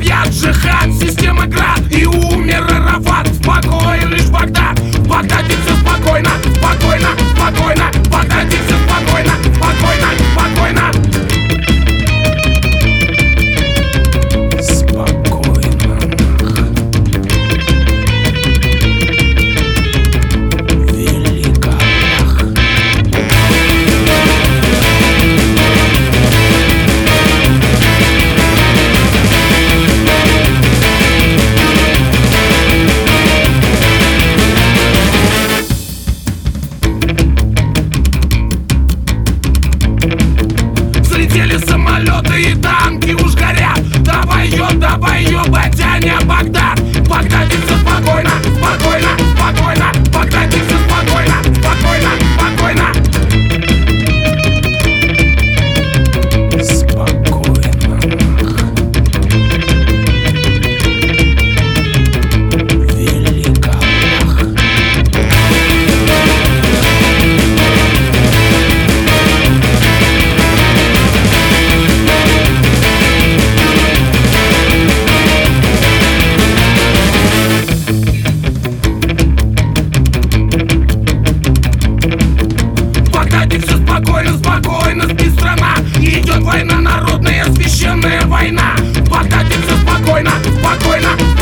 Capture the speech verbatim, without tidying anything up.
объят джихад, система град, и умер Арафат. Спокоен лишь Багдад, в Багдаде все спокойно, спокойно, спокойно, в Багдаде все спокойно, спокойно, спокойно. Взлетели самолеты и танки уж горят. Давай ее, давай ее, батяня, Багдад. В Багдаде все спокойно, спокойно, спокойно. В Багдаде все спокойно, спокойно, спокойно. Спокойно. Великолепно. Все спокойно, спокойно, спи, страна. Идет война, народная священная война. В Багдаде все спокойно, спокойно.